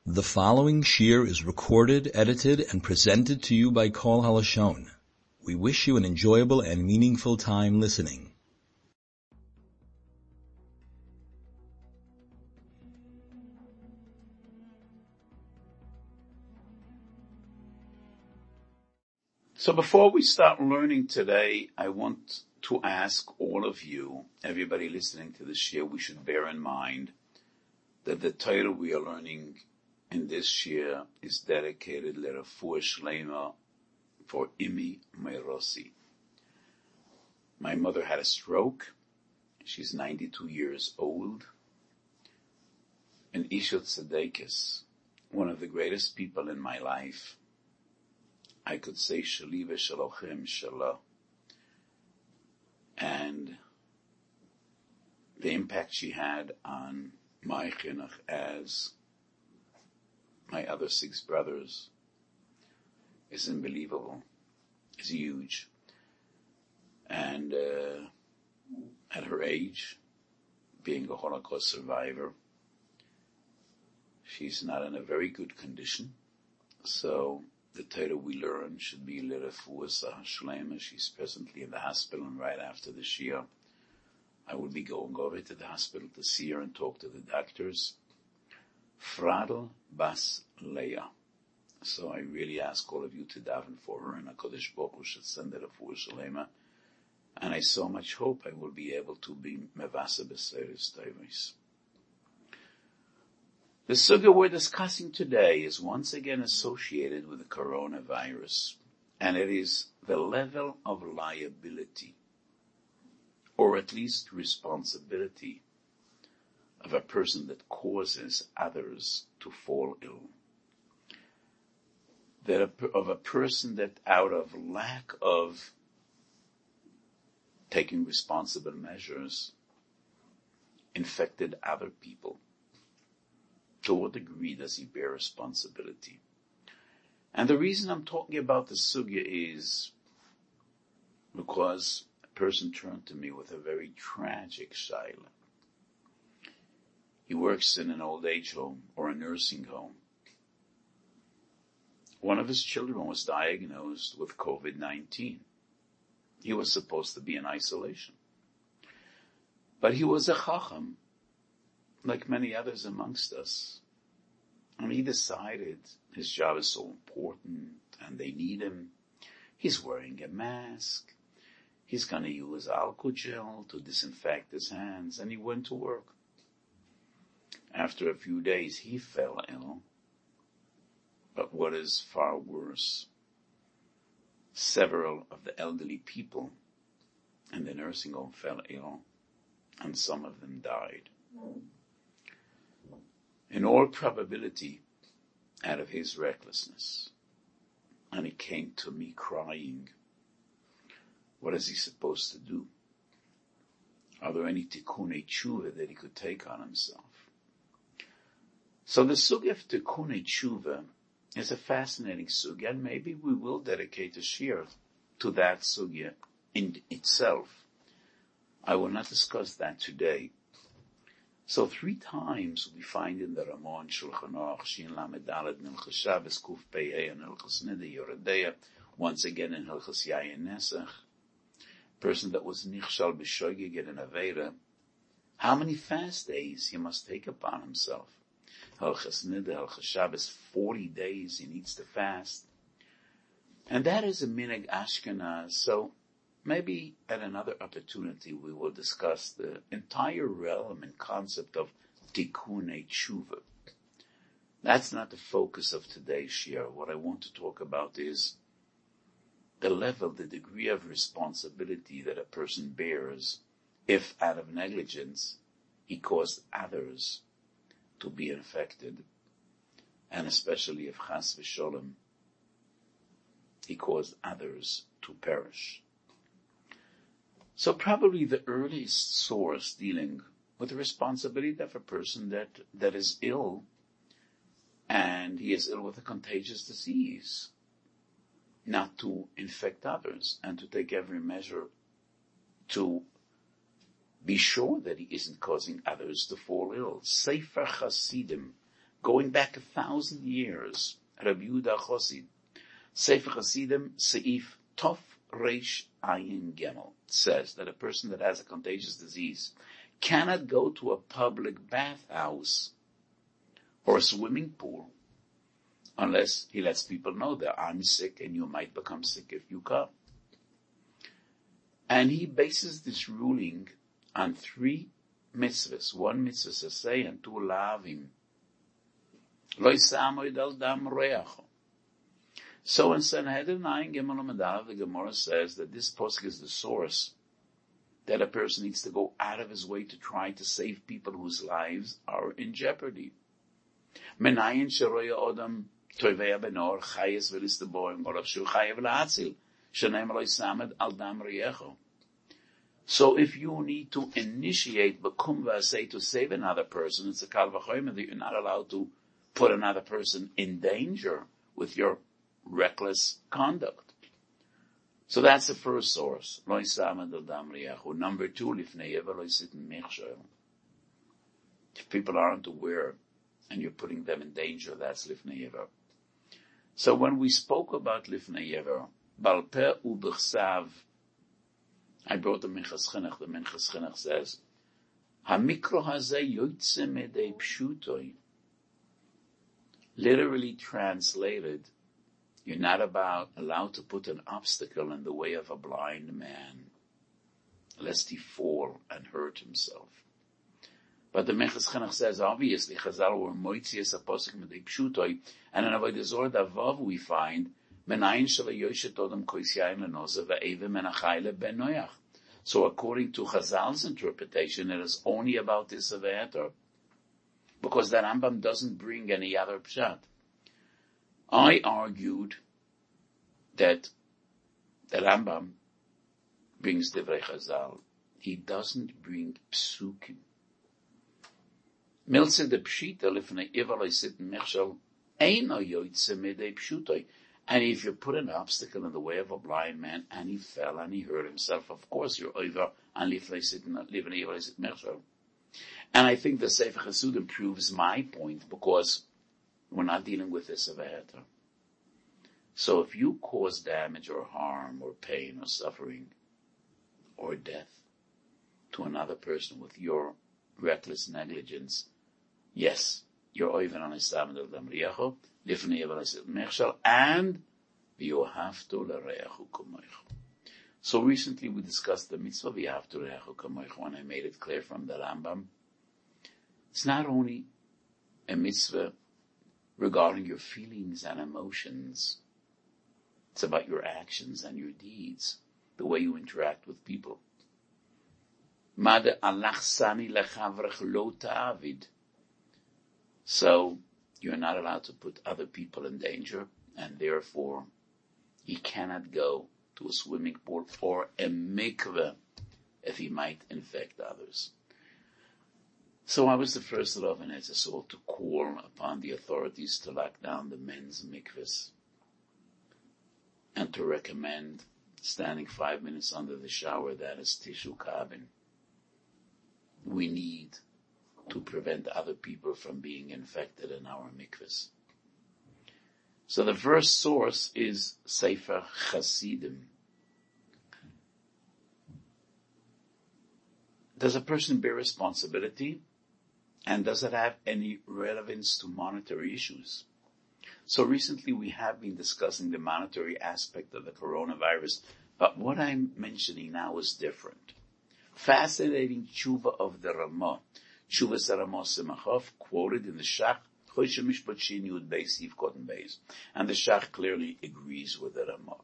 The following shir is recorded, edited, and presented to you by Kol HaLashon. We wish you an enjoyable and meaningful time listening. So before we start learning today, I want to ask all of you, everybody listening to this shir, we should bear in mind that the title we are learning in this year is dedicated L'Refuah Shlema for Imi Meirosi. My mother had a stroke. She's 92 years old. And Ishot Tzedekis, one of the greatest people in my life, I could say Shali v'Shalochem Shalah. And the impact she had on my chinuch as my other 6 brothers is unbelievable, is huge. And at her age, being a Holocaust survivor, she's not in a very good condition. So the title we learn should be L'Refuah Shlema. She's presently in the hospital, and right after the shir, I will be going over to the hospital to see her and talk to the doctors. Fradel Bas Leah. So I really ask all of you to daven for her, and HaKadosh Baruch Hu should send her a Refuah Shlema. And I so much hope I will be able to be mevasa b'seiros teiros. The sugya we're discussing today is once again associated with the coronavirus, and it is the level of liability, or at least responsibility, of a person that causes others to fall ill. Of a person that out of lack of taking responsible measures infected other people. To what degree does he bear responsibility? And the reason I'm talking about the sugya is because a person turned to me with a very tragic shaila. He works in an old age home or a nursing home. One of his children was diagnosed with COVID-19. He was supposed to be in isolation. But he was a chacham, like many others amongst us. And he decided his job is so important and they need him. He's wearing a mask. He's going to use alcohol gel to disinfect his hands, and he went to work. After a few days, he fell ill. But what is far worse, several of the elderly people in the nursing home fell ill, and some of them died. In all probability, out of his recklessness. And he came to me crying. What is he supposed to do? Are there any tikkunei tshuva that he could take on himself? So the sugya of tikkunei tshuva is a fascinating sugya, and maybe we will dedicate a shir to that sugya in itself. I will not discuss that today. So 3 times we find in the Ramon, Shulchan Aruch, Shin Lamed Daled, Hilchos Shabbos, Kuf Pei Hey, and Hilchos Nida Yoredeya, once again in Hilchos Yayin Nesach, person that was nichshal b'shoigeg in Avera, how many fast days he must take upon himself? Hilchos Nida, Hilchos Shabbos, 40 days he needs to fast. And that is a minhag Ashkenaz. So maybe at another opportunity we will discuss the entire realm and concept of tikkunei tshuva. That's not the focus of today's shir. What I want to talk about is the level, the degree of responsibility that a person bears if out of negligence he caused others to be infected, and especially if chas v'sholem he caused others to perish. So probably the earliest source dealing with the responsibility of a person that is ill, and he is ill with a contagious disease, not to infect others and to take every measure to be sure that he isn't causing others to fall ill. Sefer Hasidim going back 1,000 years, Rabbi Yehuda Chosid, Sefer Hasidim, Seif Tov Reish Ayin Gimel, says that a person that has a contagious disease cannot go to a public bathhouse or a swimming pool unless he lets people know that I'm sick and you might become sick if you come. And he bases this ruling on 3 mitzvahs. 1 mitzvah saseh and 2 lavim. Lo yisamoid al dam reacho. So in Sanhedrin 9 Gimel Amadav, the Gemara says that this posuk is the source that a person needs to go out of his way to try to save people whose lives are in jeopardy. Menayin sheroya odam toivea benor chayes v'listaboim morav shu chayev la'atzil sheneim lo yisamed al dam reacho. So if you need to initiate Bakum V'aseh to save another person, it's a kal v'chomer that you're not allowed to put another person in danger with your reckless conduct. So that's the first source. Lo yisamed al dam reacho. Number 2, lifnei yever lo yisit mechshel. If people aren't aware and you're putting them in danger, that's lifnei yever. So when we spoke about lifnei yever, bal peh u'b'chsav, I brought the Minchas Chinuch. The Minchas Chinuch says, "Hamikro hazeh yotze medei pshutoi." Literally translated, you're not allowed to put an obstacle in the way of a blind man, lest he fall and hurt himself. But the Minchas Chinuch says, obviously, Chazal were moitzias aposik medei pshutoi, and in Avodah Zorah Davav we find, so according to Chazal's interpretation, it is only about this Aveter, because the Rambam doesn't bring any other pshat. I argued that the Rambam brings Divrei Chazal. He doesn't bring psukim. Milse de pshita lifnei ivaloi sit mechshel eino yoytze medei pshutoi. And if you put an obstacle in the way of a blind man, and he fell and he hurt himself, of course you're over and lifnei sit mechshel. And I think the Sefer Hasidim proves my point, because we're not dealing with this Aveter. So if you cause damage or harm or pain or suffering or death to another person with your reckless negligence, yes, you're over on Islam al dam riacho, lifnei yever lo yisit mechshel, and you have to l'reachu kamoicho. So recently we discussed the mitzvah v'yahavtu l'reachu kamoicho, and I made it clear from the Rambam. It's not only a mitzvah regarding your feelings and emotions. It's about your actions and your deeds, the way you interact with people. Made alachsani lechavrech lo ta'avid. So you're not allowed to put other people in danger, and therefore he cannot go to a swimming pool or a mikveh if he might infect others. So I was the first Rav in Eretz Yisrael to call upon the authorities to lock down the men's mikvahs and to recommend standing 5 minutes under the shower, that is tishu kabin. We need to prevent other people from being infected in our mikvahs. So the first source is Sefer Hasidim. Does a person bear responsibility? And does it have any relevance to monetary issues? So recently we have been discussing the monetary aspect of the coronavirus, but what I'm mentioning now is different. Fascinating tshuva of the Ramah. Tshuva Ramah Simachov, quoted in the Shach, and the Shach clearly agrees with the Ramah.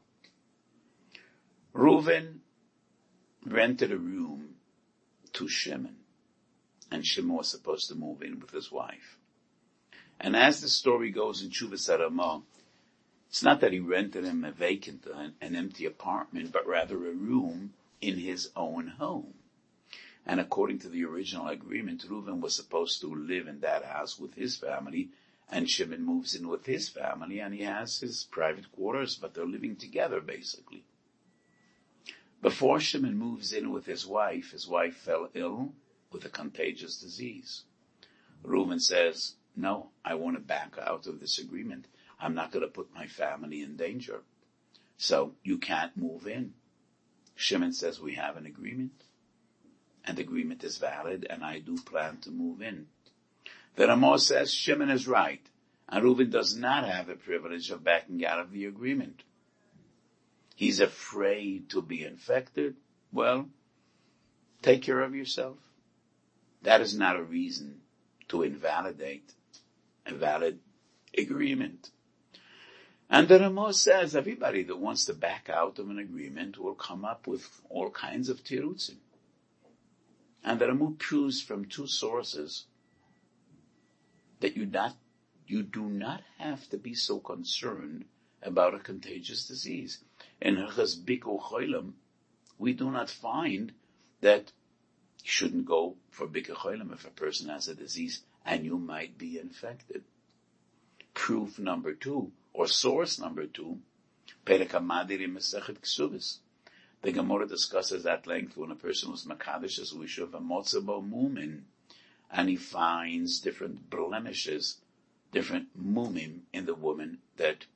Reuven rented a room to Shimon, and Shimon was supposed to move in with his wife. And as the story goes in Tshuva Ramah, it's not that he rented him a vacant, an empty apartment, but rather a room in his own home. And according to the original agreement, Reuven was supposed to live in that house with his family, and Shimon moves in with his family, and he has his private quarters, but they're living together, basically. Before Shimon moves in with his wife fell ill with a contagious disease. Reuven says, no, I want to back out of this agreement. I'm not going to put my family in danger. So you can't move in. Shimon says we have an agreement, and the agreement is valid, and I do plan to move in. The Ramah says Shimon is right, and Reuven does not have the privilege of backing out of the agreement. He's afraid to be infected. Well, take care of yourself. That is not a reason to invalidate a valid agreement. And the Ramah says everybody that wants to back out of an agreement will come up with all kinds of tirutzim. And the Ramah proves from two sources that you do not have to be so concerned about a contagious disease. In Hilchos Bikur Cholim, we do not find that you shouldn't go for Bikur Cholim if a person has a disease and you might be infected. Proof number 2, or source number 2, Perek HaMadir in Masechet Ksubis. The Gemara discusses at length when a person was Makadosh as Wishuv Amotzabo Mumin, and he finds different blemishes, different mumim in the woman that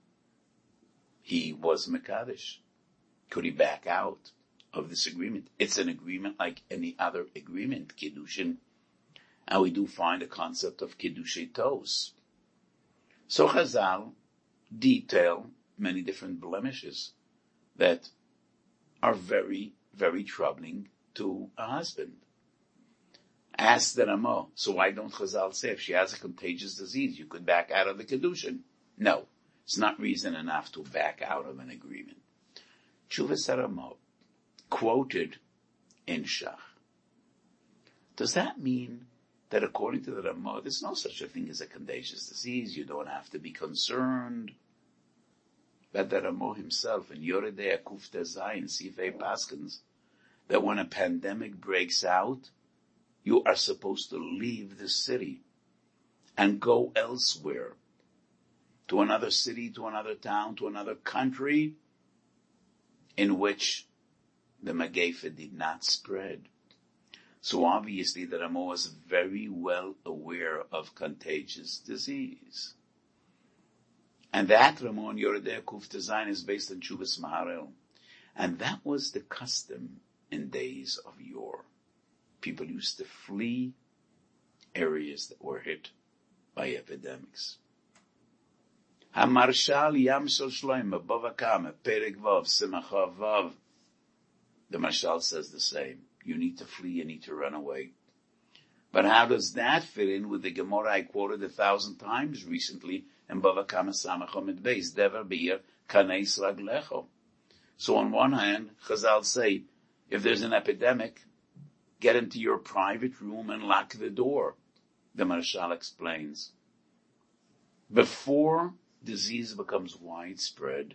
he was Makadosh. Could he back out of this agreement? It's an agreement like any other agreement, Kiddushin, and we do find a concept of Kiddushay Tos. So Chazal detail many different blemishes that are very, very troubling to a husband. Ask the Ramah, so why don't Chazal say if she has a contagious disease, you could back out of the Kiddushin? No, it's not reason enough to back out of an agreement. Tshuvas Ramah, quoted in Shach. Does that mean that according to the Ramah, there's no such a thing as a contagious disease, you don't have to be concerned? But the Ramah himself in Yoredei Kuf Zayin Sifei Paskins, that when a pandemic breaks out, you are supposed to leave the city and go elsewhere, to another city, to another town, to another country in which the Magefa did not spread. So obviously the Ramah was very well aware of contagious disease. And that Ramah in Yoredei Kuf Zayin is based on Tshuvas Maharel. And that was the custom in days of yore. People used to flee areas that were hit by epidemics. HaMarshal Yamsel Shloime Bava Kama Perek Vav Simcha Vav. The Marshal says the same. You need to flee, you need to run away. But how does that fit in with the Gemara I quoted 1,000 times recently in Bava Kama Samach Omid Beis, Dever Beir Kaneis Raglecho? So on one hand, Chazal say, if there's an epidemic, get into your private room and lock the door. The Marshal explains. Before disease becomes widespread,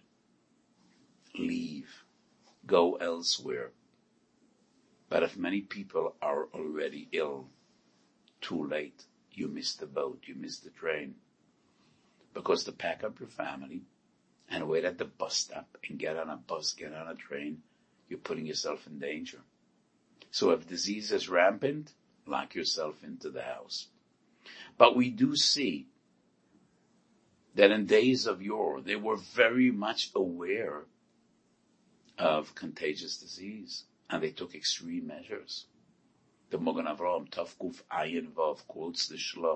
leave. Go elsewhere. But if many people are already ill, too late. You missed the boat, you missed the train. Because to pack up your family and wait at the bus stop and get on a bus, get on a train, you're putting yourself in danger. So if disease is rampant, lock yourself into the house. But we do see that in days of yore, they were very much aware of contagious disease, and they took extreme measures. The Mogan Avraham Tafkuf Ayin Vav quotes the Shlo.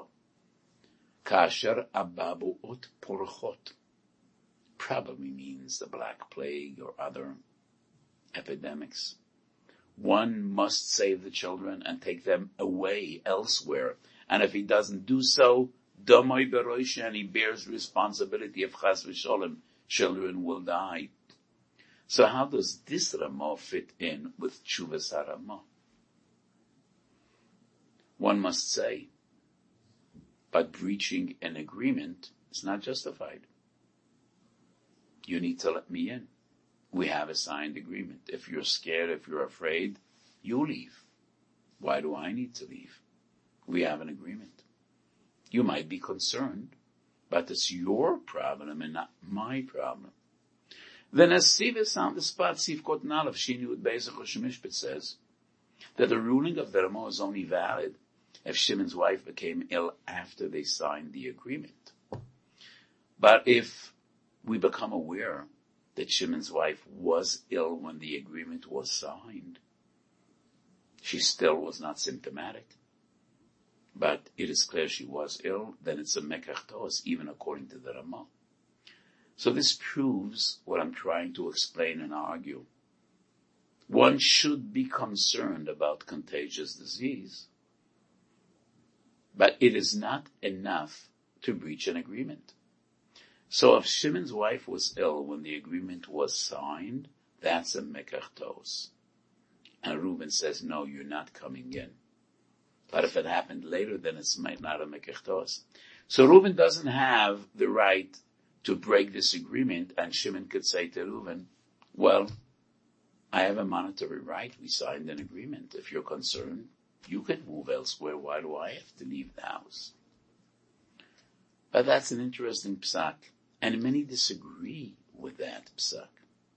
Kasher Ababu Ut Porchot probably means the Black Plague or other epidemics. One must save the children and take them away elsewhere. And if he doesn't do so, Domoi Beroish, and he bears responsibility if Chas v'Sholem, children will die. So how does this Ramah fit in with Tshuvas HaRamah? One must say, but breaching an agreement is not justified. You need to let me in. We have a signed agreement. If you're scared, if you're afraid, you leave. Why do I need to leave? We have an agreement. You might be concerned, but it's your problem and not my problem. The Nesivis on the spot, Sivkot Nalav, Shin Yud Beis HaChosh Mishpat says that the ruling of the Ramah is only valid if Shimon's wife became ill after they signed the agreement. But if we become aware that Shimon's wife was ill when the agreement was signed, she still was not symptomatic, but it is clear she was ill, then it's a mekach tos, even according to the Ramah. So this proves what I'm trying to explain and argue. One should be concerned about contagious disease, but it is not enough to breach an agreement. So if Shimon's wife was ill when the agreement was signed, that's a mekach tos. And Reuben says, no, you're not coming in. But if it happened later, then it's not a mekach tos. So Reuben doesn't have the right to break this agreement, and Shimon could say to Reuben, well, I have a monetary right. We signed an agreement. If you're concerned, you could move elsewhere. Why do I have to leave the house? But that's an interesting psak, and many disagree with that psak.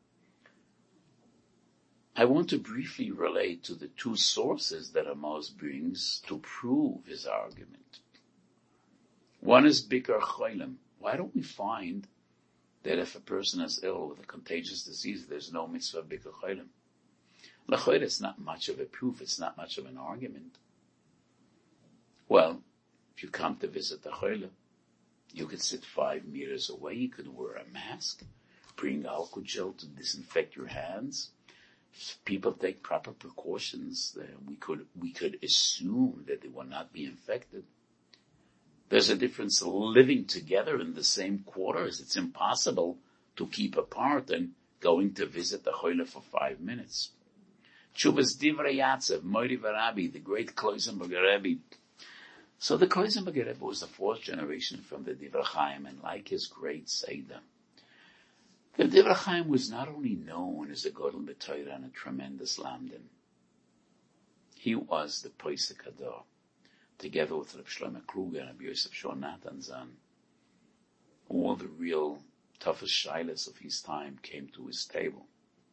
I want to briefly relate to the two sources that Amos brings to prove his argument. One is Bikar Cholim. Why don't we find that if a person is ill with a contagious disease, there's no mitzvah Bikar Cholim? L'choyer, it's not much of a proof, it's not much of an argument. Well, if you come to visit the Cholim, you could sit 5 meters away, you could wear a mask, bring alcohol gel to disinfect your hands. If people take proper precautions, we could assume that they will not be infected. There's a difference living together in the same quarters. It's impossible to keep apart and going to visit the Choyle for 5 minutes. Chuvas Divrei Yatzev, Moiri Varabi, the great Kloisenberger Rebbe. So the Kloisenberger Rebbe was the 4th generation from the Divrei Chaim, and like his great Seder, the Divrei Chaim was not only known as a Godel B'Torah and a tremendous Lamdan, he was the Poisek Hador, together with Reb Shlomo Kruger and Reb Yosef Shon Natan Zan. All the real toughest shilas of his time came to his table.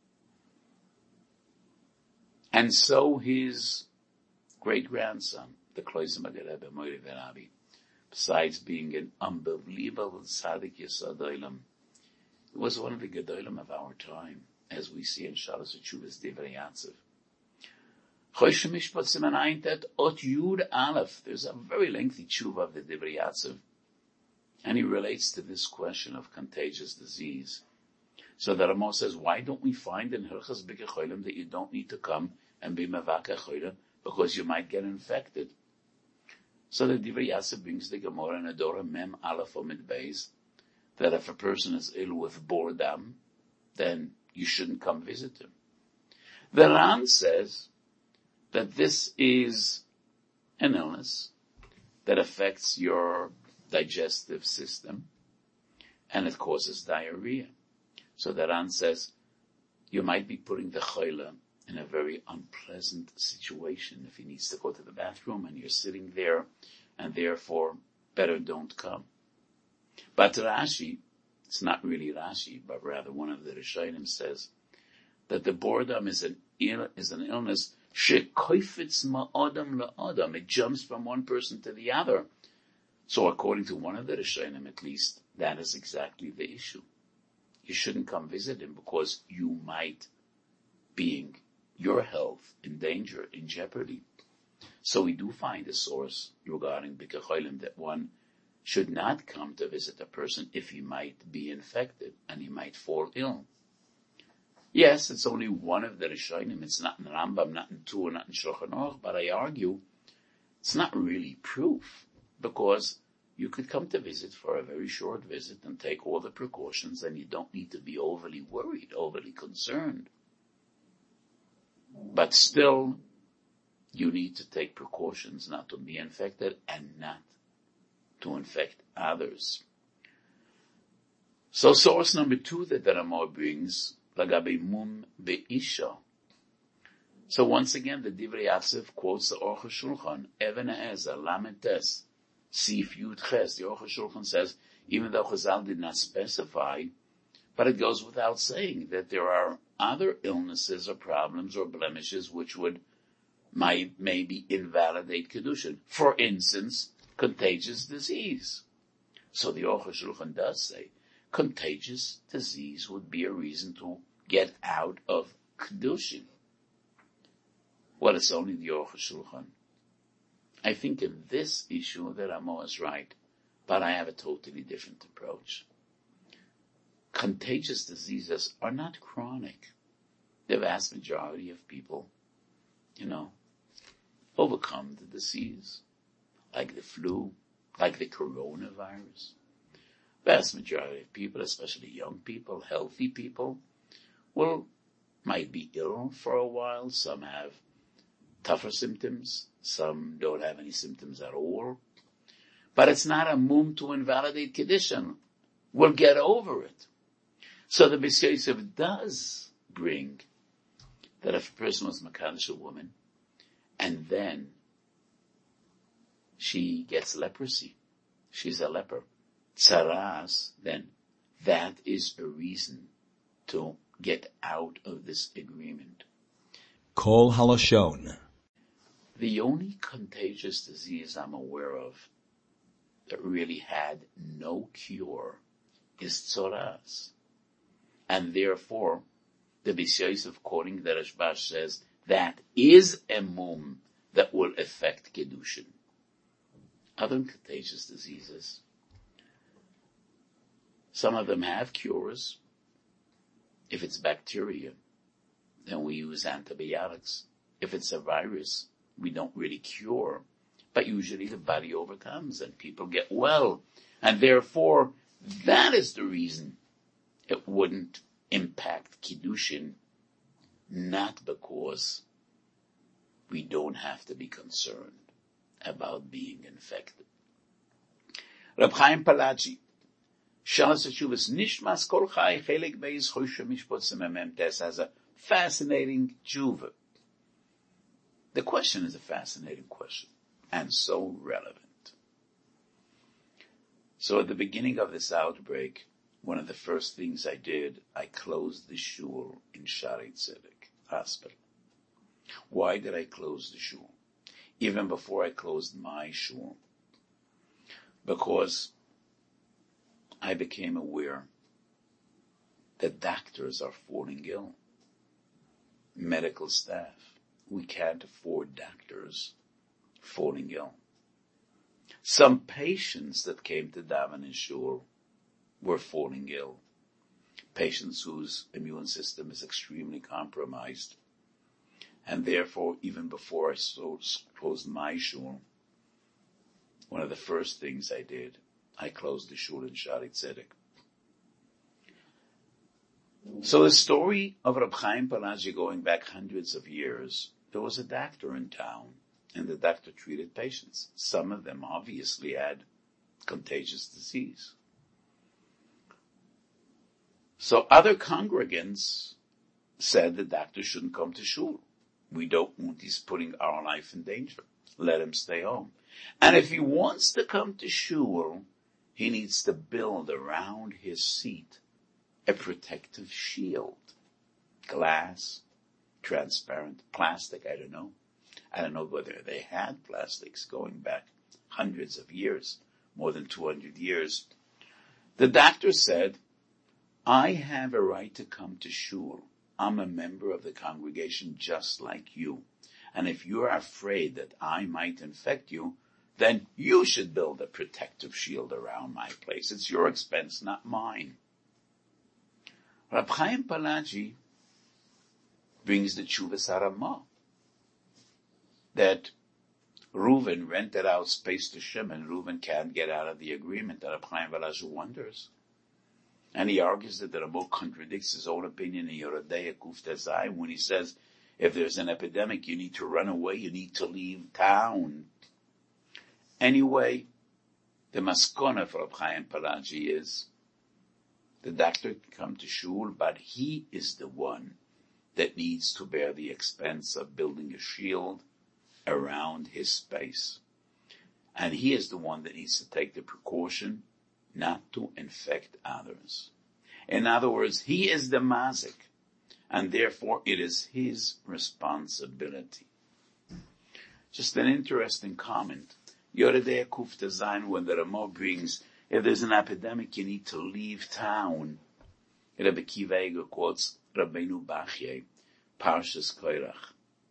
And so his great-grandson, the Kloisenberger Rebbe, Moiri Verabi, besides being an unbelievable tzaddik yesod olam, he was one of the gedolim of our time, as we see in Shalos Tshuvas Divrei Yatzev. Choshe Mishpat Siman Ayin Tet Ot Yud Aleph. There's a very lengthy tshuva of the Divrei Yatzev, and he relates to this question of contagious disease. So the Ramo says, why don't we find in Hilchas Bikar Cholim that you don't need to come and be Mevakeh Cholim because you might get infected? So the Divrei Yatzev brings the Gemara in Adora Mem Aleph Omid Beis that if a person is ill with boredom, then you shouldn't come visit him. The Ran says that this is an illness that affects your digestive system and it causes diarrhea. So the Ran says you might be putting the choila in a very unpleasant situation if he needs to go to the bathroom and you're sitting there, and therefore better don't come. But Rashi, it's not really Rashi, but rather one of the Rishonim says that the boredom is an illness shekoifetz ma'adam la'adam. It jumps from one person to the other. So according to one of the Rishonim, at least, that is exactly the issue. You shouldn't come visit him because you might being your health in danger, in jeopardy. So we do find a source regarding Bikar Cholim that one should not come to visit a person if he might be infected and he might fall ill. Yes, it's only one of the Rishonim. It's not in Rambam, not in Tur, not in Shulchan Aruch, but I argue it's not really proof, because you could come to visit for a very short visit and take all the precautions, and you don't need to be overly worried, overly concerned. But still, you need to take precautions not to be infected and not to infect others. So source number 2 that the Ramah brings, Lagabe Mum Be'isha. So once again, the Divrei Yatzev quotes the Aruch HaShulchan, Even Ezer, Lamed Tes, Sif Yud Ches. The Aruch HaShulchan says, even though Chazal did not specify, but it goes without saying that there are other illnesses or problems or blemishes which would might maybe invalidate Kedushin. For instance, contagious disease. So the Aruch HaShulchan does say contagious disease would be a reason to get out of Kedushin. Well, it's only the Aruch HaShulchan. I think in this issue that Ramo is right, but I have a totally different approach. Contagious diseases are not chronic. The vast majority of people, overcome the disease, like the flu, like the coronavirus. Vast majority of people, especially young people, healthy people, might be ill for a while. Some have tougher symptoms. Some don't have any symptoms at all. But it's not a mum to invalidate Kedushin. We'll get over it. So the Beis Yosef does bring that if a person was Makadosh a woman, and then she gets leprosy, she's a leper, tsaras, then that is a reason to get out of this agreement. Kol Halashon. The only contagious disease I'm aware of that really had no cure is tsaras. And therefore, the Beis Yosef, quoting the Rashbash, says that is a mum that will affect Kedushin. Other contagious diseases, some of them have cures. If it's bacteria, then we use antibiotics. If it's a virus, we don't really cure, but usually the body overcomes and people get well. And therefore, that is the reason it wouldn't impact Kiddushin, not because we don't have to be concerned about being infected. Reb Chaim Palachi, Shalas Teshuvos Nishmas Kol Chai Chelik Beis Choshe Mishpot Sememem Tes, has a fascinating tshuva. The question is a fascinating question and so relevant. So at the beginning of this outbreak, one of the first things I did, I closed the shul in Shaarei Tzedek Hospital. Why did I close the shul? Even before I closed my shul. Because I became aware that doctors are falling ill. Medical staff. We can't afford doctors falling ill. Some patients that came to daven in shul were falling ill. Patients whose immune system is extremely compromised. And therefore, even before I closed my shul, one of the first things I did, I closed the shul in Shaarei Tzedek. So the story of Reb Chaim Palachi going back hundreds of years, there was a doctor in town, and the doctor treated patients. Some of them obviously had contagious disease. So other congregants said the doctor shouldn't come to shul. We don't want he's putting our life in danger. Let him stay home. And if he wants to come to shul, he needs to build around his seat a protective shield. Glass, transparent, plastic, I don't know. I don't know whether they had plastics going back hundreds of years, more than 200 years. The doctor said, I have a right to come to shul. I'm a member of the congregation just like you. And if you're afraid that I might infect you, then you should build a protective shield around my place. It's your expense, not mine. Reb Chaim Palachi brings the Tshuvas Haramah that Reuven rented out space to Shimon. Reuven can't get out of the agreement. And Reb Chaim Palachi wonders. And he argues that the Ramah contradicts his own opinion in Yoredei Kuf Tezai when he says, if there's an epidemic, you need to run away, you need to leave town. Anyway, the maskona for Reb Chaim Palachi is, the doctor can come to shul, but he is the one that needs to bear the expense of building a shield around his space. And he is the one that needs to take the precaution not to infect others. In other words, he is the mazik, and therefore it is his responsibility. Just an interesting comment. Yoredei Kuf Design, when the Rama brings, if there's an epidemic, you need to leave town. Rabbi Kiva Eger quotes Rabbeinu Bachye, Parshas Koirach.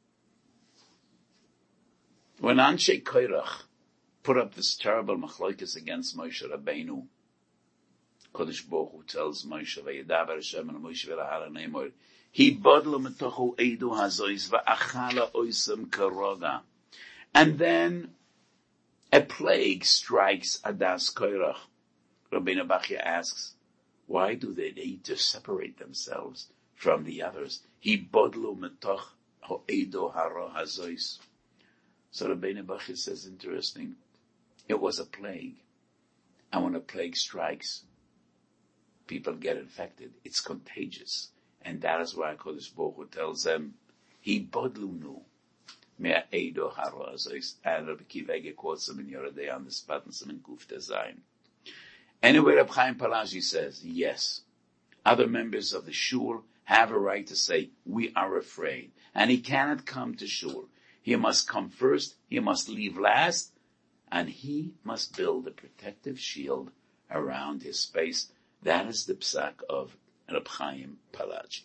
When Anshe Koirach put up this terrible machloikis against Moshe Rabbeinu, Kodesh Baruch Hu tells Moshe, Vayedaber Hashem and Moshe v'lahara neimor, He bodlo metochu eidu hazois va'achala oisem karoga. And then a plague strikes Adas Koirach. Rabbeinu Bachya asks, why do they need to separate themselves from the others? He bodlo metochu eidu haro hazois. So Rabbeinu Bachya says, interesting, it was a plague. And when a plague strikes, people get infected. It's contagious. And that is why Kodesh Baruch Hu tells them, He bodlunu mea eido haro azois. And Rabbi Kiva Eger quotes them in Yoredei on the spot and some in Kuf Design. Anyway, Reb Chaim Palaji says, yes, other members of the shul have a right to say, we are afraid. And he cannot come to shul. He must come first, he must leave last, and he must build a protective shield around his space. That is the psak of Reb Chaim Palaji.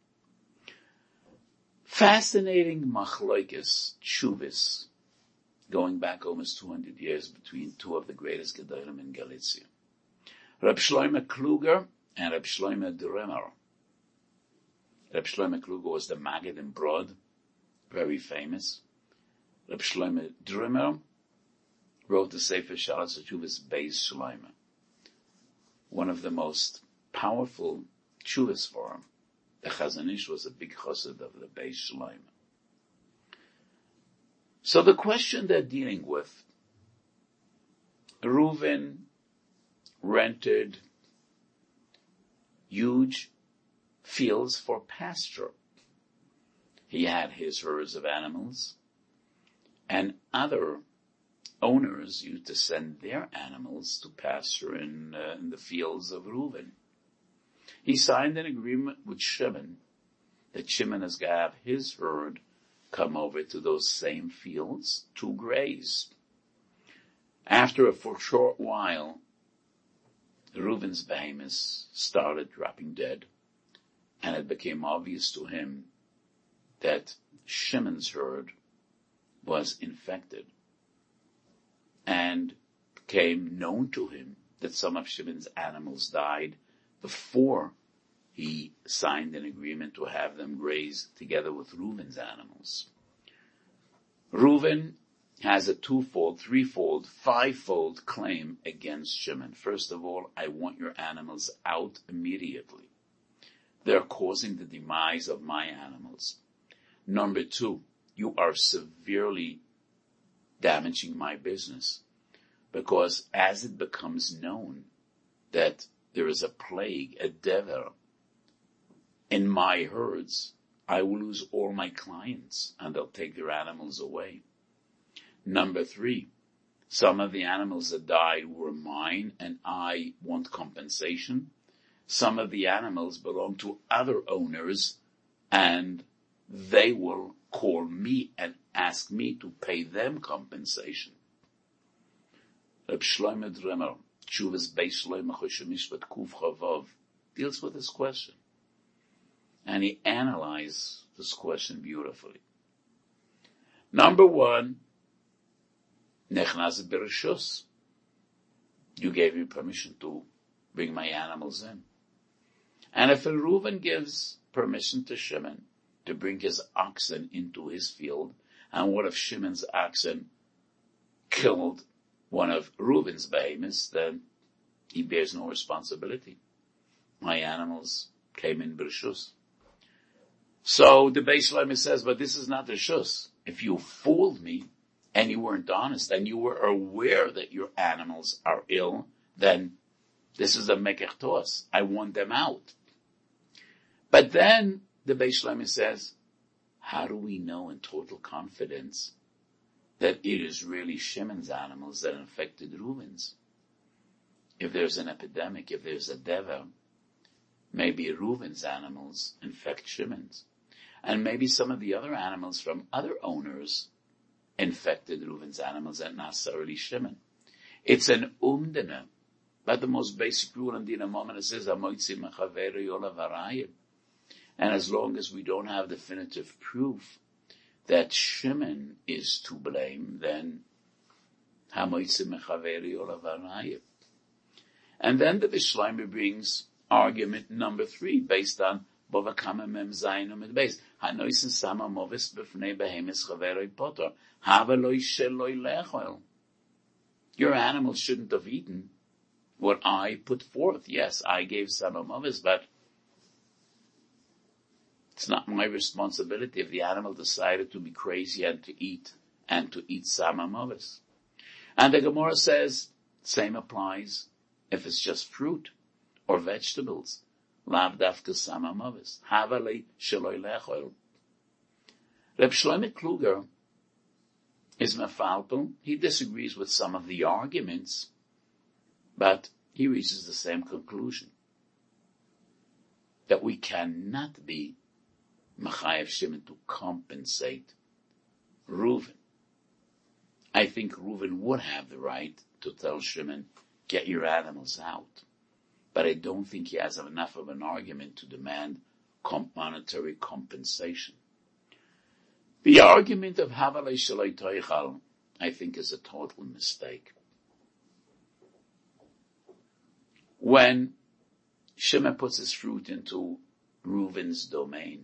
Fascinating machloikis, tshuvis, going back almost 200 years between two of the greatest gedolim in Galicia. Reb Shloime Kluger and Reb Shloime Dremer. Reb Shloime Kluger was the Maggid in Brod, very famous. Reb Shloime Dremer wrote the Sefer Shalas HaTshuvas Beis Shloime, one of the most powerful tshuvas for him. The Chazon Ish was a big chassid of the Beis Shloime. So the question they're dealing with, Reuven rented huge fields for pasture. He had his herds of animals, and other owners used to send their animals to pasture in the fields of Reuven. He signed an agreement with Shimon that Shimon is going to have his herd come over to those same fields to graze. After a short while, Reuven's behemoths started dropping dead, and it became obvious to him that Shimon's herd was infected, and became known to him that some of Shimon's animals died before he signed an agreement to have them graze together with Reuven's animals. Reuven has a twofold, threefold, fivefold claim against Shimon. First of all, I want your animals out immediately. They're causing the demise of my animals. Number two, you are severely damaging my business, because as it becomes known that there is a plague, a dever, in my herds, I will lose all my clients and they'll take their animals away. Number three, some of the animals that died were mine and I want compensation. Some of the animals belong to other owners and they will call me and ask me to pay them compensation. Reb Shloime Dremer, Tshuvas Beis Shloime Choshe Mishpat Kuf Chavav, deals with this question. And he analyzes this question beautifully. Number one, Nechnaz Bereshus. You gave me permission to bring my animals in. And if a Reuven gives permission to Shimon to bring his oxen into his field, and what if Shimon's oxen killed one of Reuven's behemoths, then he bears no responsibility. My animals came in Bereshus. So the Beis Shloime says, but this is not the Reshus. If you fooled me and you weren't honest and you were aware that your animals are ill, then this is a Mekech Tos. I want them out. But then the Beis Shloime says, how do we know in total confidence that it is really Shimon's animals that infected Reuven's? If there's an epidemic, if there's a dever, maybe Reuven's animals infect Shimon's. And maybe some of the other animals from other owners infected Reuven's animals and not necessarily Shimon. It's an umdana. But the most basic rule in Dina Moment says, and as long as we don't have definitive proof that Shimon is to blame, then and then the Bishleimi brings argument number 3 based on Bava Kama Mem Zayin Amid Beis. Hanoisen Sama Movis B'fnei Behemis Chaverei Potter. Hava Loi Sheloi Lechol. Your animals shouldn't have eaten what I put forth. Yes, I gave Sama Movis, but it's not my responsibility if the animal decided to be crazy and to eat Sama Movis. And the Gemara says, same applies if it's just fruit or vegetables. Lav dafka Sama Movis. Havale Sheloi Lechol. Reb Shlomo Kluger is mefalpel. He disagrees with some of the arguments, but he reaches the same conclusion, that we cannot be Machayev Shimon to compensate Reuven. I think Reuven would have the right to tell Shimon, get your animals out. But I don't think he has enough of an argument to demand monetary compensation. The argument of Havalei Shaloi Toichal, I think, is a total mistake. When Shimon puts his fruit into Reuven's domain,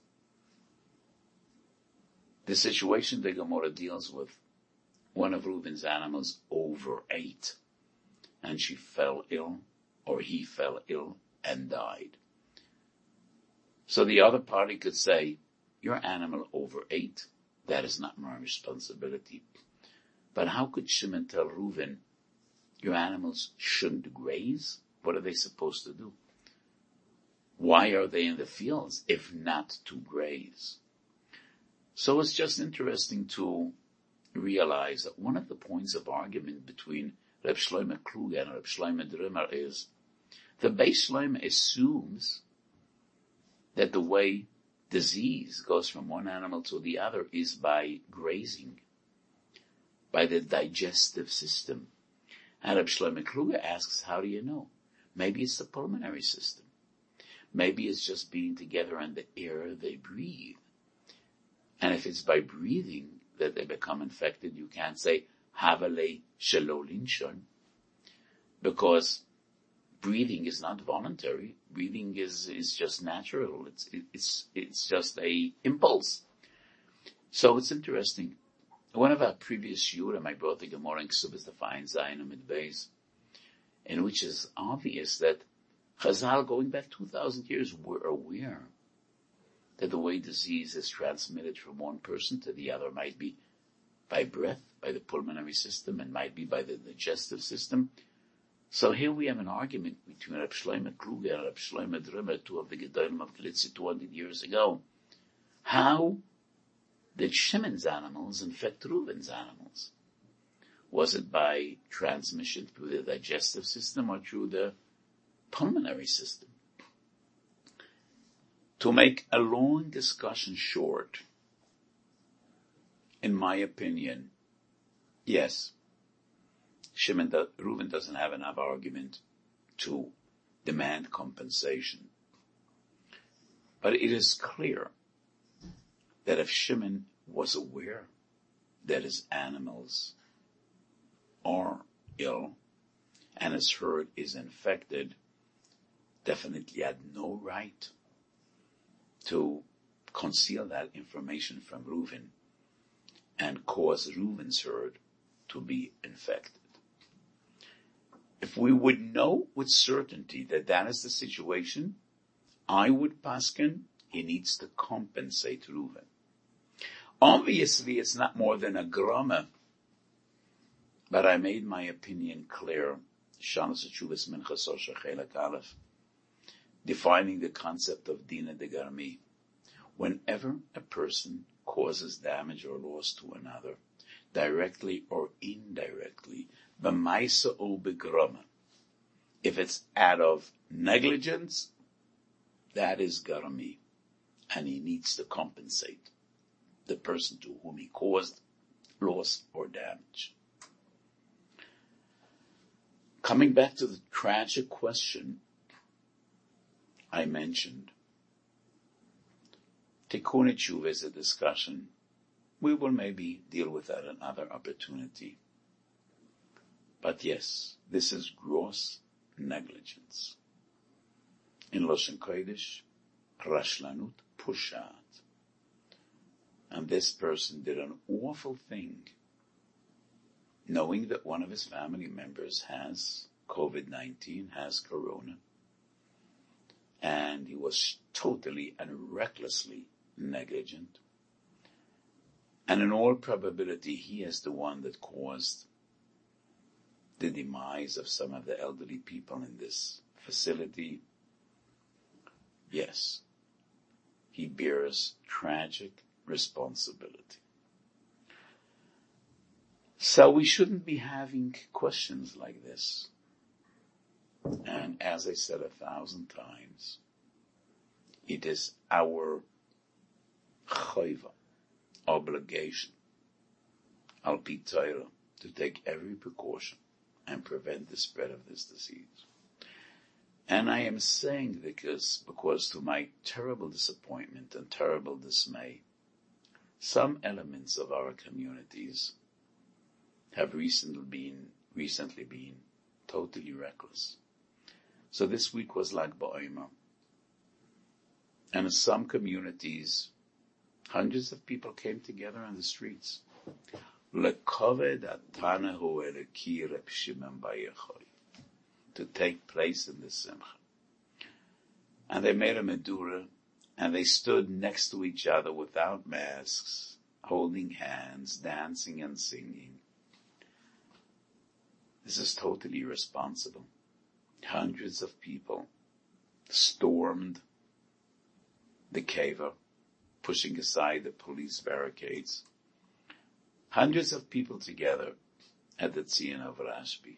the situation the Gemara deals with, one of Reuven's animals overate, and she fell ill, or he fell ill and died. So the other party could say, your animal overate, that is not my responsibility. But how could Shimon tell Reuven, your animals shouldn't graze? What are they supposed to do? Why are they in the fields if not to graze? So it's just interesting to realize that one of the points of argument between Reb Shlomo Kluger and Reb Shlomo Drimmer is the Beis Shlomo assumes that the way disease goes from one animal to the other is by grazing, by the digestive system. And Reb Shlomo Kluger asks, how do you know? Maybe it's the pulmonary system. Maybe it's just being together and the air they breathe. And if it's by breathing that they become infected, you can't say, Havale Shelo Linshon, because breathing is not voluntary. Breathing is just natural. It's just a impulse. So it's interesting. One of our previous shiurim, I brought the Gemara in Ksubas Define Zayin Amid Beis, in which is obvious that Chazal, going back 2,000 years, were aware that the way disease is transmitted from one person to the other might be by breath, by the pulmonary system, and might be by the digestive system. So here we have an argument between Reb Shlomo Kluger and Reb Shlomo Drimmer, two of the Gedolim of Glitzi 200 years ago. How did Shimon's animals infect Reuven's animals? Was it by transmission through the digestive system or through the pulmonary system? To make a long discussion short, in my opinion, yes, Reuven doesn't have enough argument to demand compensation. But it is clear that if Shimon was aware that his animals are ill and his herd is infected, definitely had no right to conceal that information from Reuven and cause Reuven's herd to be infected. If we would know with certainty that that is the situation, I would paskin, he needs to compensate Reuven. Obviously, it's not more than a grama, but I made my opinion clear. Shanos Teshuvas Minchas Osher Chelek Aleph, defining the concept of Dina de Garmi. Whenever a person causes damage or loss to another, directly or indirectly, b'maisa or b'grama, if it's out of negligence, that is Garmi, and he needs to compensate the person to whom he caused loss or damage. Coming back to the tragic question I mentioned, Tikkun Tshuva is a discussion. We will maybe deal with that another opportunity. But yes, this is gross negligence. In Lashon Kodesh, Rashlanut Pushat. And this person did an awful thing, knowing that one of his family members has COVID-19, has corona, and he was totally and recklessly negligent. And in all probability, he is the one that caused the demise of some of the elderly people in this facility. Yes, he bears tragic responsibility. So we shouldn't be having questions like this. And as I said 1,000 times, it is our chayva, obligation, al pi Torah, to take every precaution and prevent the spread of this disease. And I am saying because to my terrible disappointment and terrible dismay, some elements of our communities have recently been totally reckless. So this week was like Ba'omer. And in some communities, hundreds of people came together on the streets. Lekoved atanahu eleki Reb Shimon bar Yochai, to take place in the Simcha. And they made a medura, and they stood next to each other without masks, holding hands, dancing and singing. This is totally irresponsible. Hundreds of people stormed the keva, pushing aside the police barricades. Hundreds of people together at the Tzion of Rashbi.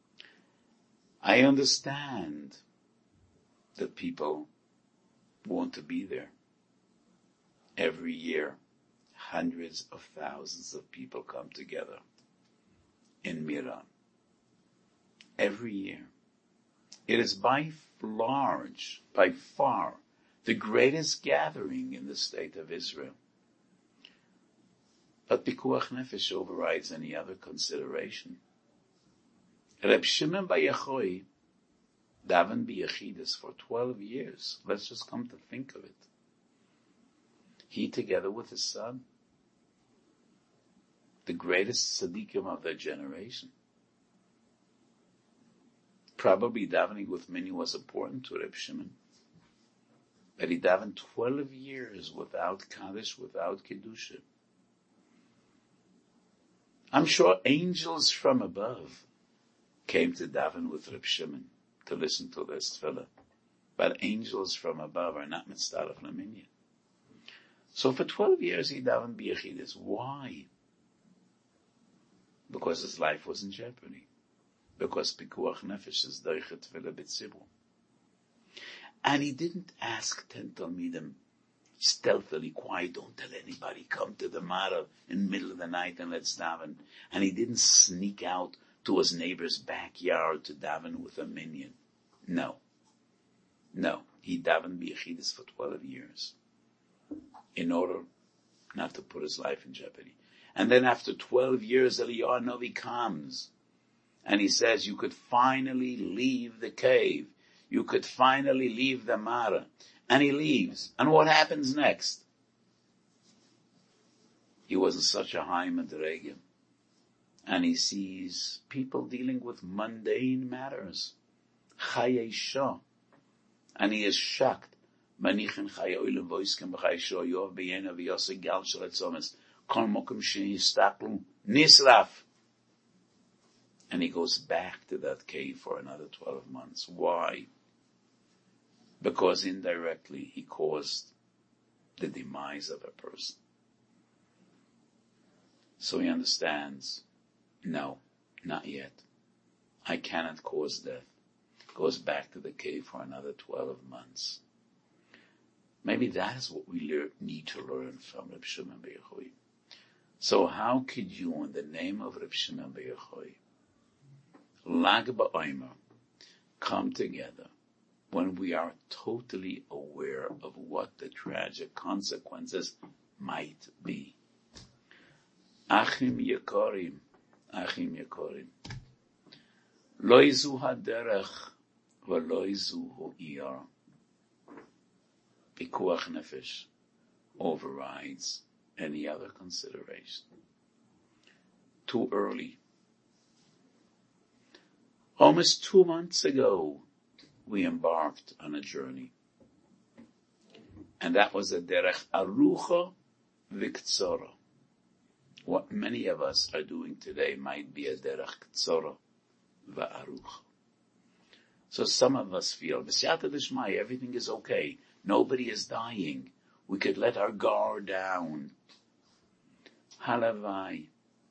I understand that people want to be there. Every year, hundreds of thousands of people come together in Miran. Every year. It is by far, the greatest gathering in the state of Israel. But Pikuach Nefesh overrides any other consideration. Reb Shimon bar Yochai davened b'yechidus for 12 years. Let's just come to think of it. He, together with his son, the greatest tzaddikim of their generation. Probably davening with many was important to Reb Shimon. But he davened 12 years without Kaddish, without Kedusha. I'm sure angels from above came to daven with Reb Shimon to listen to this tefillah. But angels from above are not mitzdaref laminyan. So for 12 years he davened b'yechidus. Why? Because his life was in jeopardy. Because Pikuach Nefesh is doiche tefillah b'tzibur. And he didn't ask 10 Talmidim stealthily, quiet, don't tell anybody, come to the Marav in the middle of the night and let's daven. And he didn't sneak out to his neighbor's backyard to daven with a minyan. No. He davened b'yechidus for 12 years in order not to put his life in jeopardy. And then after 12 years, Eliyahu Novi comes and he says, you could finally leave the cave. You could finally leave the Mara. And he leaves. And what happens next? He was in such a high madrega. And he sees people dealing with mundane matters. Chayei Shah. And he is shocked. Manichin Chayei Oilem Voiskem B'Chayei Shah Yov B'Yena V'Yosei Gal Shaletzomes Kol Mokum She'Yistaklu Nisraf. And he goes back to that cave for another 12 months. Why? Because indirectly he caused the demise of a person. So he understands, no, not yet. I cannot cause death. Goes back to the cave for another 12 months. Maybe that is what we need to learn from Reb Shimon bar Yochai. So how could you, in the name of Reb Shimon Bar Yochai, Lag BaOmer, come together when we are totally aware of what the tragic consequences might be? Achim Yekorim, Loi zu haderech, v'loi zu ho'iyar. Pikuach nefesh overrides any other consideration. Too early. Almost 2 months ago, we embarked on a journey. And that was a derech arucha v'ktsora. What many of us are doing today might be a derech ktsora v'arucha. So some of us feel, b'siyata d'shmai, everything is okay. Nobody is dying. We could let our guard down. Halavai.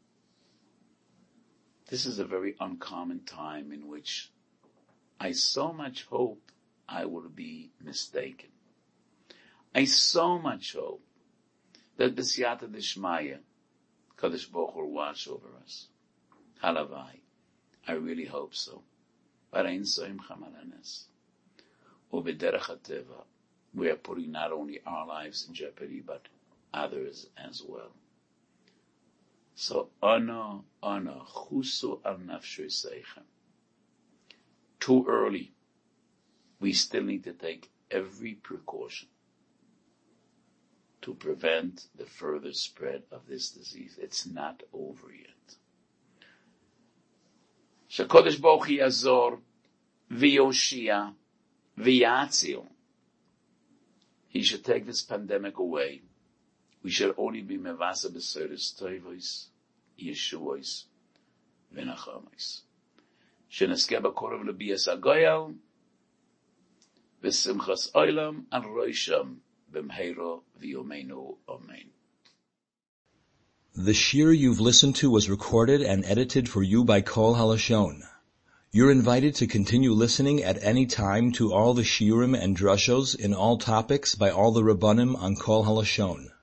This is a very uncommon time in which I so much hope I will be mistaken. I so much hope that b'siyata d'shmaya, Kadosh Baruch Hu will watch over us. Halavai. I really hope so. But ein soim chamalanes. Ubederech hateva. We are putting not only our lives in jeopardy, but others as well. So, ana, chusu al nafshu seichem. Too early. We still need to take every precaution to prevent the further spread of this disease. It's not over yet. Shekadosh Baruch Hu Yazor v'yoshia v'yatzil. He should take this pandemic away. We should only be mevasa b'seres toivos, yeshuos, v'nachamos. Sheneske b'korov l'biyas agoyal, v'simchas oilam al roisham, b'mheiro v'yomeinu amen. The shir you've listened to was recorded and edited for you by Kol Halashon. You're invited to continue listening at any time to all the shiurim and drushos in all topics by all the Rabbanim on Kol Halashon.